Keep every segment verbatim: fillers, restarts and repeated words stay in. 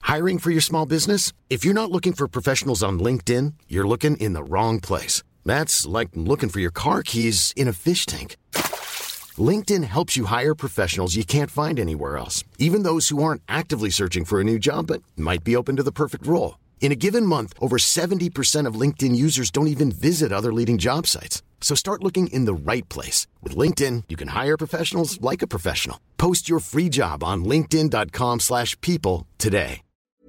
Hiring for your small business? If you're not looking for professionals on LinkedIn, you're looking in the wrong place. That's like looking for your car keys in a fish tank. LinkedIn helps you hire professionals you can't find anywhere else, even those who aren't actively searching for a new job but might be open to the perfect role. In a given month, over seventy percent of LinkedIn users don't even visit other leading job sites. So start looking in the right place. With LinkedIn, you can hire professionals like a professional. Post your free job on linkedin.com slash people today.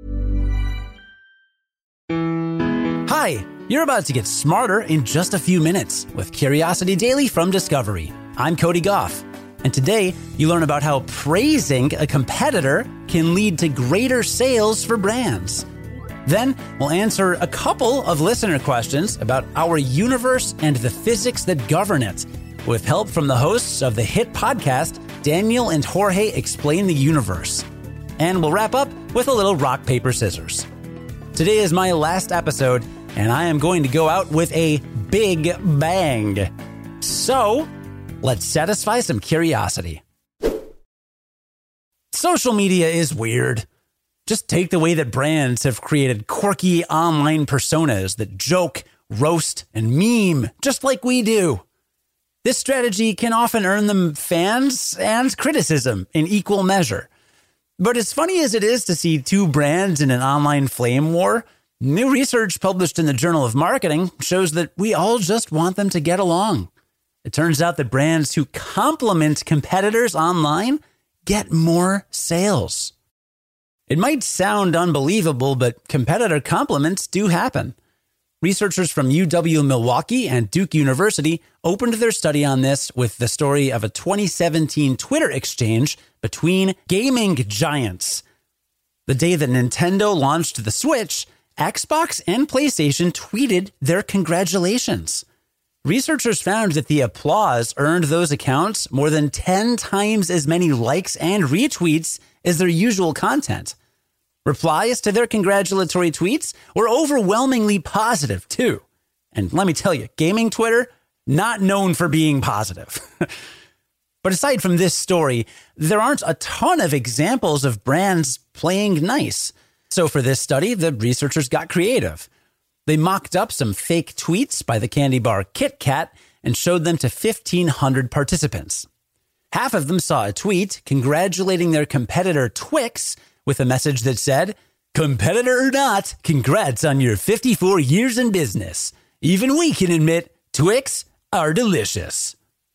Hi, you're about to get smarter in just a few minutes with Curiosity Daily from Discovery. I'm Cody Goff, and today you learn about how praising a competitor can lead to greater sales for brands. Then we'll answer a couple of listener questions about our universe and the physics that govern it, with help from the hosts of the hit podcast, Daniel and Jorge Explain the Universe. And we'll wrap up with a little rock, paper, scissors. Today is my last episode, and I am going to go out with a big bang. So, let's satisfy some curiosity. Social media is weird. Just take the way that brands have created quirky online personas that joke, roast, and meme just like we do. This strategy can often earn them fans and criticism in equal measure. But as funny as it is to see two brands in an online flame war, new research published in the Journal of Marketing shows that we all just want them to get along. It turns out that brands who compliment competitors online get more sales. It might sound unbelievable, but competitor compliments do happen. Researchers from U W-Milwaukee and Duke University opened their study on this with the story of a twenty seventeen Twitter exchange between gaming giants. The day that Nintendo launched the Switch, Xbox and PlayStation tweeted their congratulations. Researchers found that the applause earned those accounts more than ten times as many likes and retweets as their usual content. Replies to their congratulatory tweets were overwhelmingly positive, too. And let me tell you, gaming Twitter, not known for being positive. But aside from this story, there aren't a ton of examples of brands playing nice. So for this study, the researchers got creative. They mocked up some fake tweets by the candy bar Kit Kat and showed them to fifteen hundred participants. Half of them saw a tweet congratulating their competitor Twix with a message that said, "Competitor or not, congrats on your fifty-four years in business. Even we can admit Twix are delicious."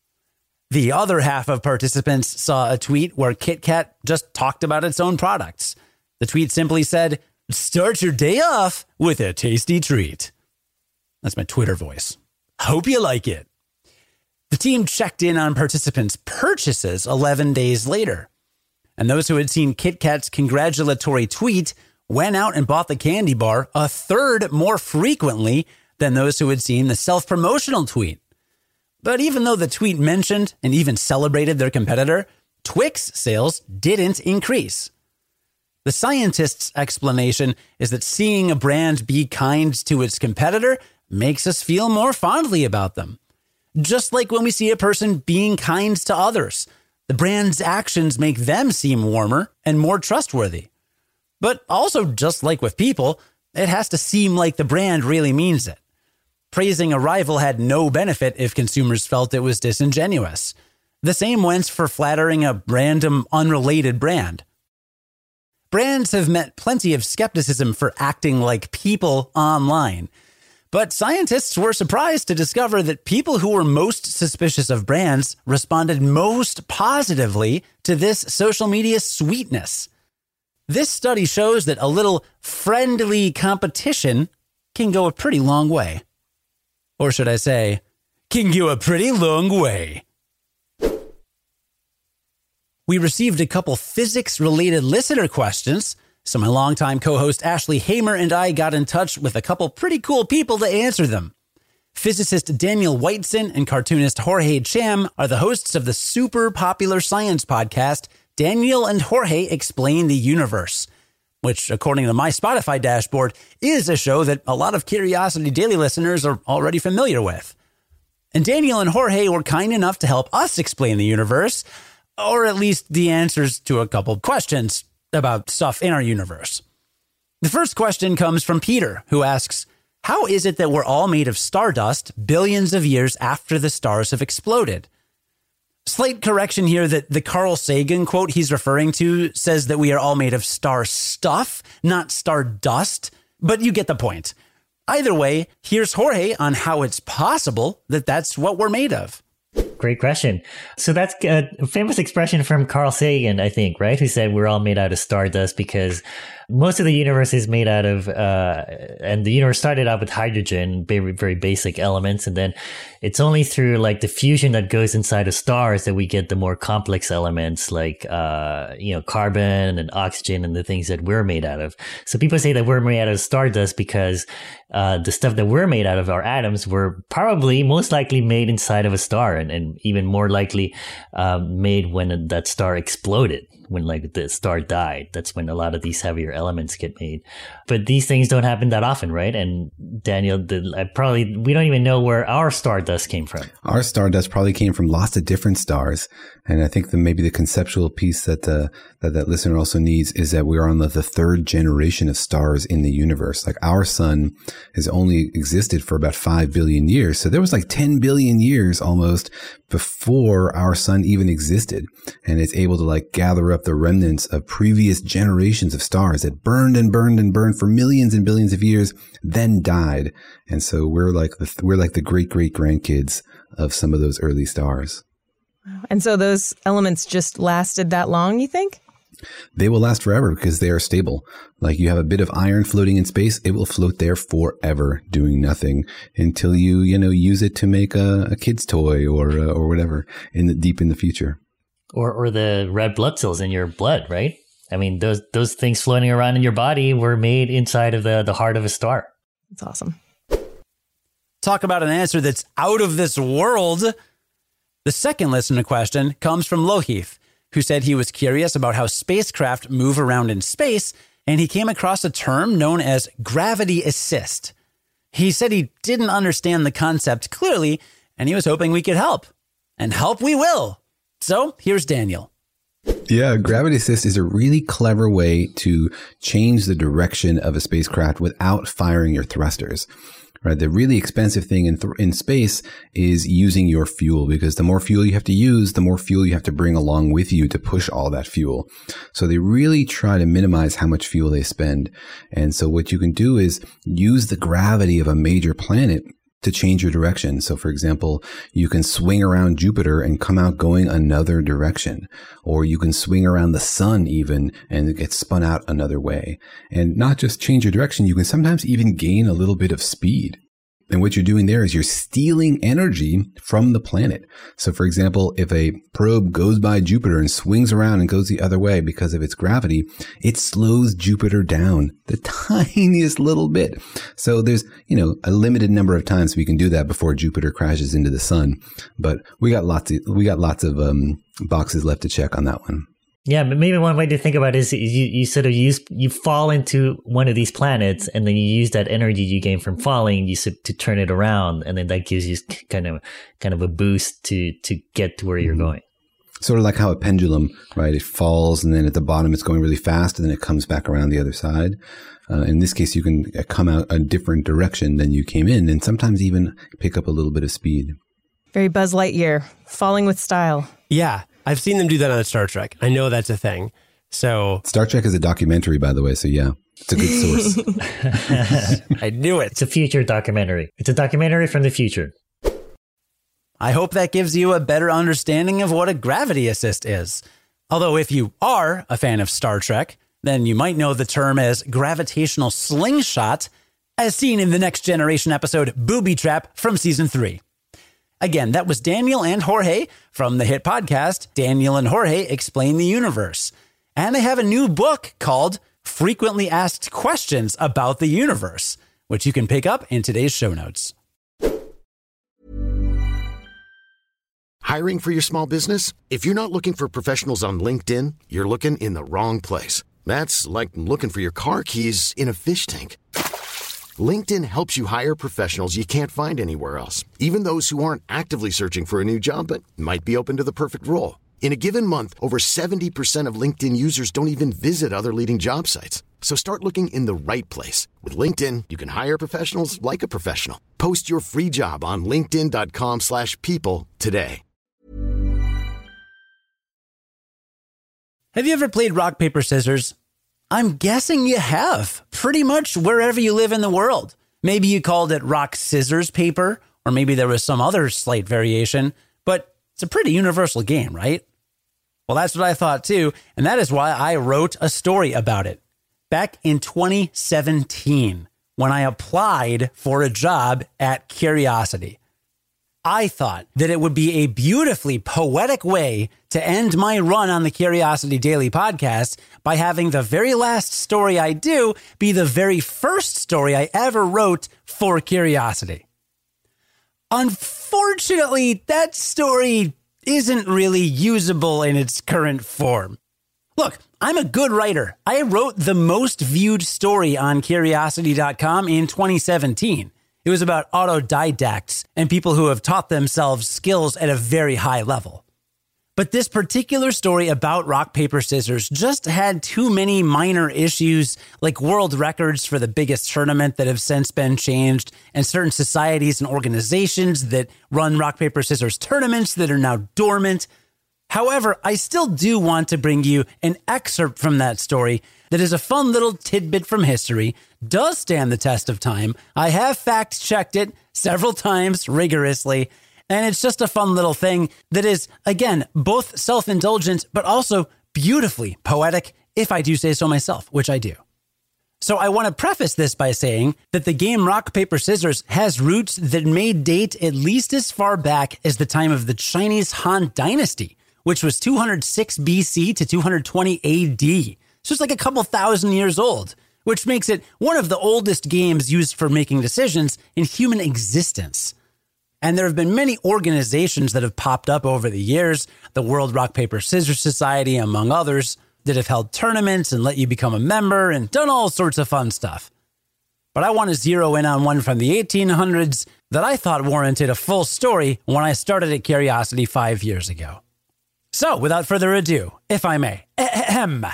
The other half of participants saw a tweet where Kit Kat just talked about its own products. The tweet simply said, "Start your day off with a tasty treat." That's my Twitter voice. Hope you like it. The team checked in on participants' purchases eleven days later. And those who had seen Kit Kat's congratulatory tweet went out and bought the candy bar a third more frequently than those who had seen the self-promotional tweet. But even though the tweet mentioned and even celebrated their competitor, Twix sales didn't increase. The scientists' explanation is that seeing a brand be kind to its competitor makes us feel more fondly about them. Just like when we see a person being kind to others, the brand's actions make them seem warmer and more trustworthy. But also, just like with people, it has to seem like the brand really means it. Praising a rival had no benefit if consumers felt it was disingenuous. The same went for flattering a random, unrelated brand. Brands have met plenty of skepticism for acting like people online. But scientists were surprised to discover that people who were most suspicious of brands responded most positively to this social media sweetness. This study shows that a little friendly competition can go a pretty long way. Or should I say, can go a pretty long way. We received a couple physics-related listener questions, so my longtime co-host Ashley Hamer and I got in touch with a couple pretty cool people to answer them. Physicist Daniel Whiteson and cartoonist Jorge Cham are the hosts of the super popular science podcast, Daniel and Jorge Explain the Universe, which, according to my Spotify dashboard, is a show that a lot of Curiosity Daily listeners are already familiar with. And Daniel and Jorge were kind enough to help us explain the universe, or at least the answers to a couple questions about stuff in our universe. The first question comes from Peter, who asks, how is it that we're all made of stardust billions of years after the stars have exploded? Slight correction here that the Carl Sagan quote he's referring to says that we are all made of star stuff, not star dust, but you get the point. Either way, here's Jorge on how it's possible that that's what we're made of. Great question. So that's a famous expression from Carl Sagan, I think, right? Who said we're all made out of stardust because most of the universe is made out of, uh, and the universe started out with hydrogen, very, very basic elements. And then it's only through like the fusion that goes inside of stars that we get the more complex elements like, uh, you know, carbon and oxygen and the things that we're made out of. So people say that we're made out of stardust because, uh, the stuff that we're made out of, our atoms, were probably most likely made inside of a star and, and even more likely, uh, made when that star exploded. When like the star died, that's when a lot of these heavier elements get made. But these things don't happen that often, right? And Daniel, the, I probably, we don't even know where our stardust came from. Our stardust probably came from lots of different stars. And I think that maybe the conceptual piece that, uh, that that listener also needs is that we're on the, the third generation of stars in the universe. Like our sun has only existed for about five billion years. So there was like ten billion years almost before our sun even existed. And it's able to like gather up the remnants of previous generations of stars that burned and burned and burned for millions and billions of years, then died. And so we're like the, we're like the great, great grandkids of some of those early stars. And so those elements just lasted that long, you think? They will last forever because they are stable. Like you have a bit of iron floating in space, it will float there forever, doing nothing until you, you know, use it to make a, a kid's toy or uh, or whatever in the deep in the future. Or or the red blood cells in your blood, right? I mean, those those things floating around in your body were made inside of the, the heart of a star. That's awesome. Talk about an answer that's out of this world. The second listener question comes from Lohith, who said he was curious about how spacecraft move around in space, and he came across a term known as gravity assist. He said he didn't understand the concept clearly, and he was hoping we could help. And help we will. So here's Daniel. Yeah, gravity assist is a really clever way to change the direction of a spacecraft without firing your thrusters. Right, the really expensive thing in th- in space is using your fuel, because the more fuel you have to use, the more fuel you have to bring along with you to push all that fuel. So they really try to minimize how much fuel they spend. And so what you can do is use the gravity of a major planet to change your direction. So for example, you can swing around Jupiter and come out going another direction, or you can swing around the sun even and get spun out another way. And not just change your direction, you can sometimes even gain a little bit of speed. And what you're doing there is you're stealing energy from the planet. So for example, if a probe goes by Jupiter and swings around and goes the other way because of its gravity, it slows Jupiter down the tiniest little bit. So there's, you know, a limited number of times we can do that before Jupiter crashes into the sun. But we got lots of, we got lots of um, boxes left to check on that one. Yeah, but maybe one way to think about it is you, you sort of use, you fall into one of these planets and then you use that energy you gain from falling you to turn it around. And then that gives you kind of, kind of a boost to, to get to where you're going. Sort of like how a pendulum, right? It falls and then at the bottom it's going really fast and then it comes back around the other side. Uh, in this case, you can come out a different direction than you came in and sometimes even pick up a little bit of speed. Very Buzz Lightyear, falling with style. Yeah. I've seen them do that on Star Trek. I know that's a thing. So Star Trek is a documentary, by the way. So yeah, it's a good source. I knew it. It's a future documentary. It's a documentary from the future. I hope that gives you a better understanding of what a gravity assist is. Although if you are a fan of Star Trek, then you might know the term as gravitational slingshot, as seen in the Next Generation episode Booby Trap from season three. Again, that was Daniel and Jorge from the hit podcast, Daniel and Jorge Explain the Universe. And they have a new book called Frequently Asked Questions About the Universe, which you can pick up in today's show notes. Hiring for your small business? If you're not looking for professionals on LinkedIn, you're looking in the wrong place. That's like looking for your car keys in a fish tank. LinkedIn helps you hire professionals you can't find anywhere else, even those who aren't actively searching for a new job but might be open to the perfect role. In a given month, over seventy percent of LinkedIn users don't even visit other leading job sites. So start looking in the right place. With LinkedIn, you can hire professionals like a professional. Post your free job on linkedin.com slash people today. Have you ever played rock, paper, scissors? I'm guessing you have, pretty much wherever you live in the world. Maybe you called it rock, scissors, paper, or maybe there was some other slight variation, but it's a pretty universal game, right? Well, that's what I thought too, and that is why I wrote a story about it. Back in twenty seventeen, when I applied for a job at Curiosity, I thought that it would be a beautifully poetic way to end my run on the Curiosity Daily podcast by having the very last story I do be the very first story I ever wrote for Curiosity. Unfortunately, that story isn't really usable in its current form. Look, I'm a good writer. I wrote the most viewed story on Curiosity dot com in twenty seventeen. It was about autodidacts and people who have taught themselves skills at a very high level. But this particular story about rock, paper, scissors just had too many minor issues, like world records for the biggest tournament that have since been changed, and certain societies and organizations that run rock, paper, scissors tournaments that are now dormant. However, I still do want to bring you an excerpt from that story that is a fun little tidbit from history, does stand the test of time. I have fact-checked it several times rigorously, and it's just a fun little thing that is, again, both self-indulgent, but also beautifully poetic, if I do say so myself, which I do. So I want to preface this by saying that the game Rock, Paper, Scissors has roots that may date at least as far back as the time of the Chinese Han Dynasty, which was two hundred six B C to two hundred twenty A D. So it's like a couple thousand years old, which makes it one of the oldest games used for making decisions in human existence. And there have been many organizations that have popped up over the years, the World Rock, Paper, Scissors Society, among others, that have held tournaments and let you become a member and done all sorts of fun stuff. But I want to zero in on one from the eighteen hundreds that I thought warranted a full story when I started at Curiosity five years ago. So, without further ado, if I may, ahem.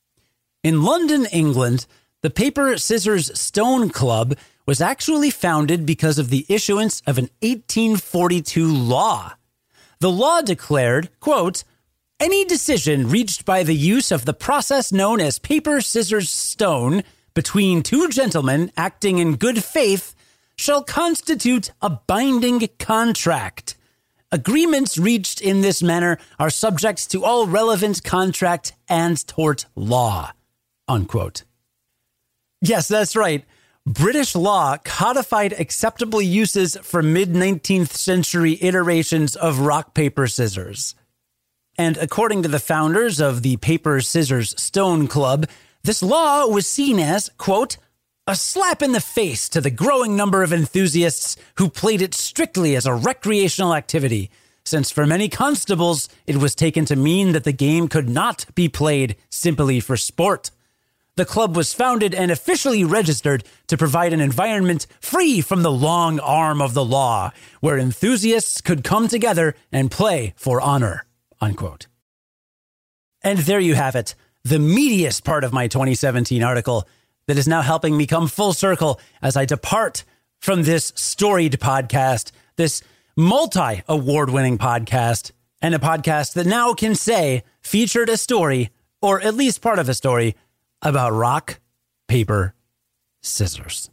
In London, England, the Paper, Scissors, Stone Club was actually founded because of the issuance of an eighteen forty-two law. The law declared, quote, "Any decision reached by the use of the process known as paper, scissors, stone between two gentlemen acting in good faith shall constitute a binding contract. Agreements reached in this manner are subject to all relevant contract and tort law," unquote. Yes, that's right. British law codified acceptable uses for mid-nineteenth century iterations of rock, paper, scissors. And according to the founders of the Paper, Scissors, Stone Club, this law was seen as, quote, "a slap in the face to the growing number of enthusiasts who played it strictly as a recreational activity, since for many constables it was taken to mean that the game could not be played simply for sport. The club was founded and officially registered to provide an environment free from the long arm of the law, where enthusiasts could come together and play for honor," unquote. And there you have it, the meatiest part of my twenty seventeen article that is now helping me come full circle as I depart from this storied podcast, this multi-award-winning podcast, and a podcast that now can say featured a story, or at least part of a story, about rock, paper, scissors.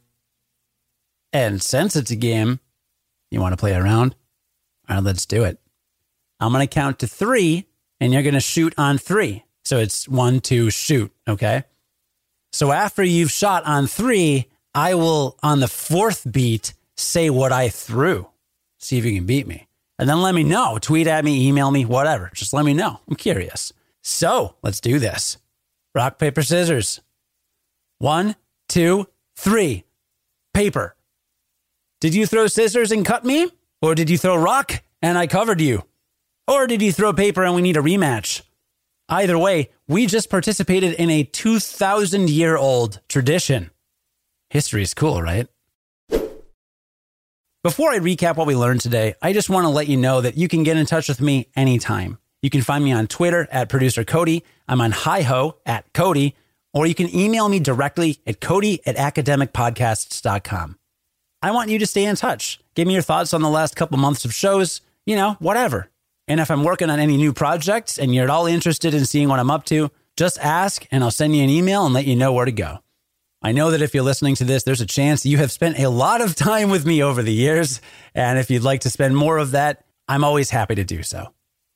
And since it's a game, you want to play around? All right, let's do it. I'm going to count to three, and you're going to shoot on three. So it's one, two, shoot, okay? So after you've shot on three, I will, on the fourth beat, say what I threw. See if you can beat me. And then let me know. Tweet at me, email me, whatever. Just let me know. I'm curious. So let's do this. Rock, paper, scissors. One, two, three. Paper. Did you throw scissors and cut me? Or did you throw rock and I covered you? Or did you throw paper and we need a rematch? Either way, we just participated in a two thousand year old tradition. History is cool, right? Before I recap what we learned today, I just want to let you know that you can get in touch with me anytime. You can find me on Twitter at Producer Cody. I'm on HiHo at Cody, or you can email me directly at Cody at academic podcasts dot com. I want you to stay in touch. Give me your thoughts on the last couple months of shows, you know, whatever. And if I'm working on any new projects and you're at all interested in seeing what I'm up to, just ask and I'll send you an email and let you know where to go. I know that if you're listening to this, there's a chance you have spent a lot of time with me over the years. And if you'd like to spend more of that, I'm always happy to do so.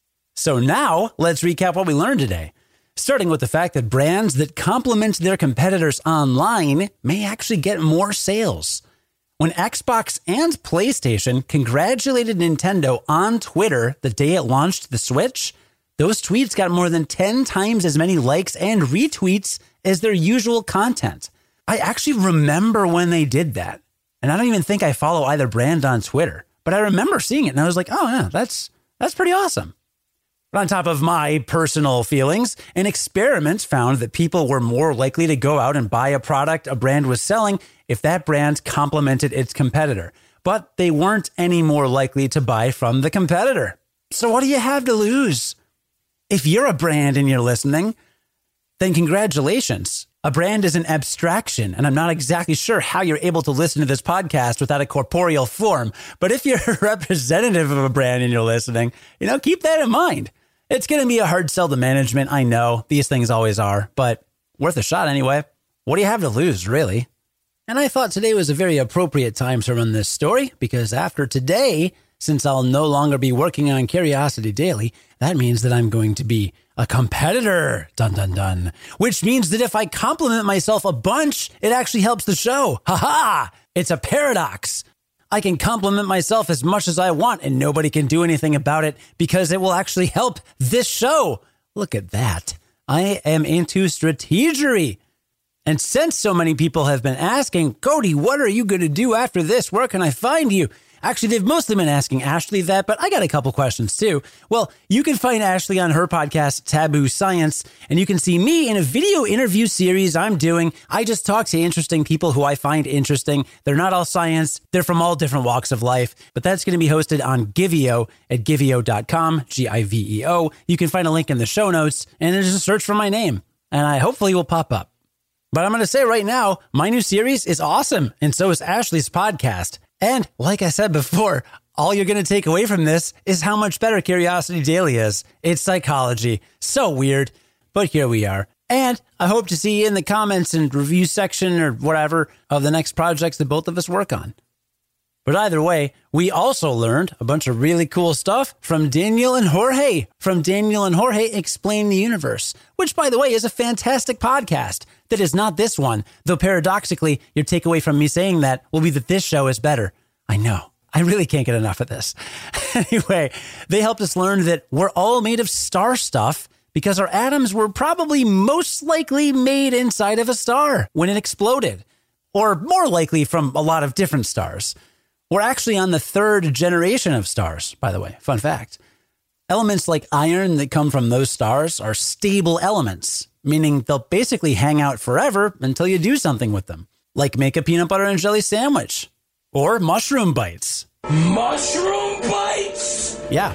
So now let's recap what we learned today, starting with the fact that brands that complement their competitors online may actually get more sales. When Xbox and PlayStation congratulated Nintendo on Twitter the day it launched the Switch, those tweets got more than ten times as many likes and retweets as their usual content. I actually remember when they did that. And I don't even think I follow either brand on Twitter, but I remember seeing it and I was like, oh yeah, that's that's pretty awesome. But on top of my personal feelings, an experiment found that people were more likely to go out and buy a product a brand was selling if that brand complemented its competitor. But they weren't any more likely to buy from the competitor. So what do you have to lose? If you're a brand and you're listening, then congratulations. A brand is an abstraction, and I'm not exactly sure how you're able to listen to this podcast without a corporeal form. But if you're a representative of a brand and you're listening, you know, keep that in mind. It's going to be a hard sell to management. I know these things always are, but worth a shot anyway. What do you have to lose, really? And I thought today was a very appropriate time to run this story because after today, since I'll no longer be working on Curiosity Daily, that means that I'm going to be a competitor. Dun, dun, dun. Which means that if I compliment myself a bunch, it actually helps the show. Ha ha! It's a paradox. I can compliment myself as much as I want and nobody can do anything about it because it will actually help this show. Look at that. I am into strategery. And since so many people have been asking, Cody, what are you going to do after this? Where can I find you? Actually, they've mostly been asking Ashley that, but I got a couple questions too. Well, you can find Ashley on her podcast, Taboo Science, and you can see me in a video interview series I'm doing. I just talk to interesting people who I find interesting. They're not all science. They're from all different walks of life, but that's going to be hosted on Giveo at giveo dot com, G I V E O. You can find a link in the show notes and then just search for my name and I hopefully will pop up. But I'm going to say right now, my new series is awesome. And so is Ashley's podcast. And like I said before, all you're going to take away from this is how much better Curiosity Daily is. It's psychology. So weird, but here we are. And I hope to see you in the comments and review section or whatever of the next projects that both of us work on. But either way, we also learned a bunch of really cool stuff from Daniel and Jorge from Daniel and Jorge Explain the Universe, which, by the way, is a fantastic podcast. That is not this one, though paradoxically, your takeaway from me saying that will be that this show is better. I know. I really can't get enough of this. Anyway, they helped us learn that we're all made of star stuff because our atoms were probably most likely made inside of a star when it exploded, or more likely from a lot of different stars. We're actually on the third generation of stars, by the way. Fun fact. Elements like iron that come from those stars are stable elements, meaning they'll basically hang out forever until you do something with them, like make a peanut butter and jelly sandwich or mushroom bites. Mushroom bites? Yeah.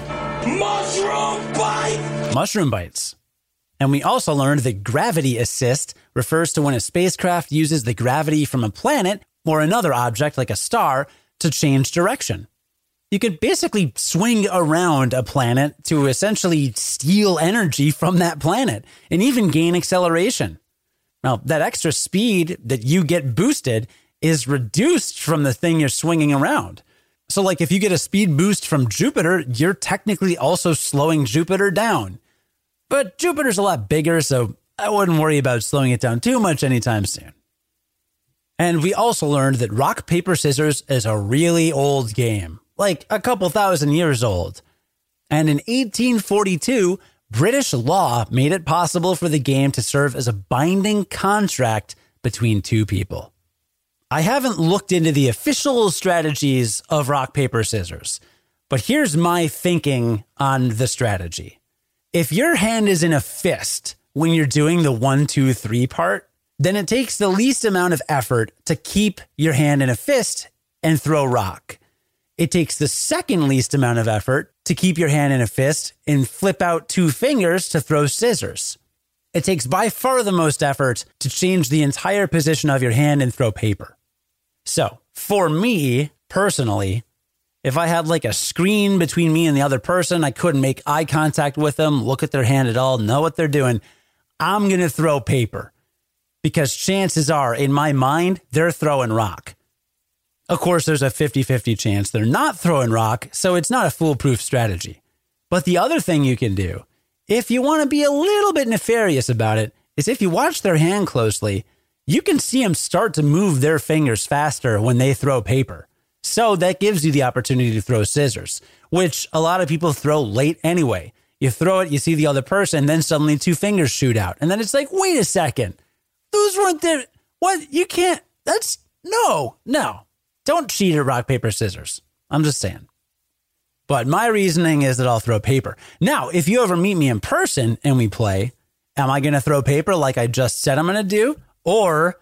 Mushroom bites? Mushroom bites. And we also learned that gravity assist refers to when a spacecraft uses the gravity from a planet or another object like a star to change direction. You could basically swing around a planet to essentially steal energy from that planet and even gain acceleration. Now, that extra speed that you get boosted is reduced from the thing you're swinging around. So like if you get a speed boost from Jupiter, you're technically also slowing Jupiter down. But Jupiter's a lot bigger, so I wouldn't worry about slowing it down too much anytime soon. And we also learned that rock, paper, scissors is a really old game, like a couple thousand years old. And in eighteen forty-two, British law made it possible for the game to serve as a binding contract between two people. I haven't looked into the official strategies of rock, paper, scissors, but here's my thinking on the strategy. If your hand is in a fist when you're doing the one, two, three part, then it takes the least amount of effort to keep your hand in a fist and throw rock. It takes the second least amount of effort to keep your hand in a fist and flip out two fingers to throw scissors. it takes by far the most effort to change the entire position of your hand and throw paper. So for me personally, if I had like a screen between me and the other person, I couldn't make eye contact with them, look at their hand at all, know what they're doing, I'm going to throw paper. Because chances are, in my mind, they're throwing rock. Of course, there's a fifty-fifty chance they're not throwing rock, so it's not a foolproof strategy. But the other thing you can do, if you want to be a little bit nefarious about it, is if you watch their hand closely, you can see them start to move their fingers faster when they throw paper. So that gives you the opportunity to throw scissors, which a lot of people throw late anyway. You throw it, you see the other person, then suddenly two fingers shoot out. And then it's like, wait a second. Those weren't there. What? You can't. That's no, no. Don't cheat at rock, paper, scissors. I'm just saying. But my reasoning is that I'll throw paper. Now, if you ever meet me in person and we play, am I going to throw paper like I just said I'm going to do? Or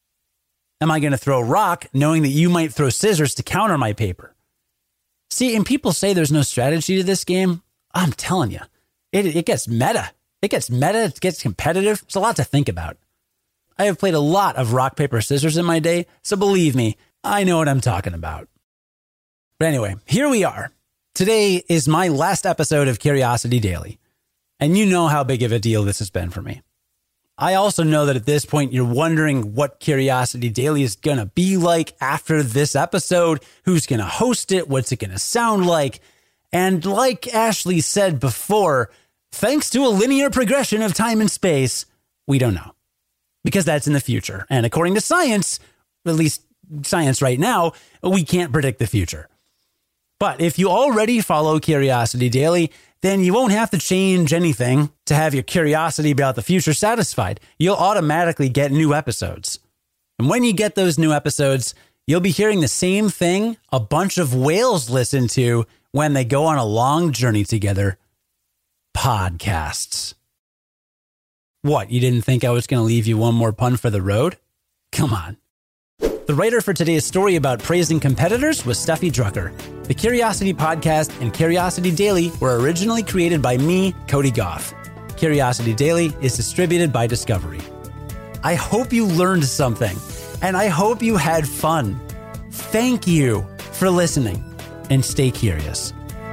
am I going to throw rock knowing that you might throw scissors to counter my paper? See, and people say there's no strategy to this game. I'm telling you, it, it gets meta. It gets meta. It gets competitive. It's a lot to think about. I have played a lot of rock, paper, scissors in my day, so believe me, I know what I'm talking about. But anyway, here we are. Today is my last episode of Curiosity Daily, and you know how big of a deal this has been for me. I also know that at this point, you're wondering what Curiosity Daily is going to be like after this episode, who's going to host it, what's it going to sound like, and like Ashley said before, thanks to a linear progression of time and space, we don't know. Because that's in the future. And according to science, at least science right now, we can't predict the future. But if you already follow Curiosity Daily, then you won't have to change anything to have your curiosity about the future satisfied. You'll automatically get new episodes. And when you get those new episodes, you'll be hearing the same thing a bunch of whales listen to when they go on a long journey together. Podcasts. What, you didn't think I was going to leave you one more pun for the road? Come on. The writer for today's story about praising competitors was Steffi Drucker. The Curiosity Podcast and Curiosity Daily were originally created by me, Cody Goff. Curiosity Daily is distributed by Discovery. I hope you learned something, and I hope you had fun. Thank you for listening, and stay curious.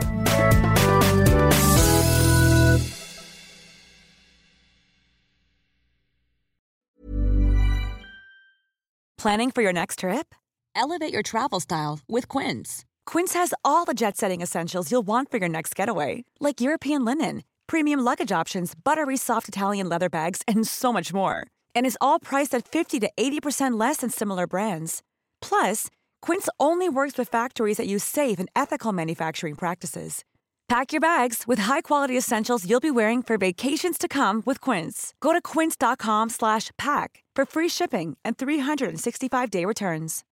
Planning for your next trip? Elevate your travel style with Quince. Quince has all the jet-setting essentials you'll want for your next getaway, like European linen, premium luggage options, buttery soft Italian leather bags, and so much more. And is all priced at fifty to eighty percent less than similar brands. Plus, Quince only works with factories that use safe and ethical manufacturing practices. Pack your bags with high-quality essentials you'll be wearing for vacations to come with Quince. Go to quince.com slash pack for free shipping and three sixty-five day returns.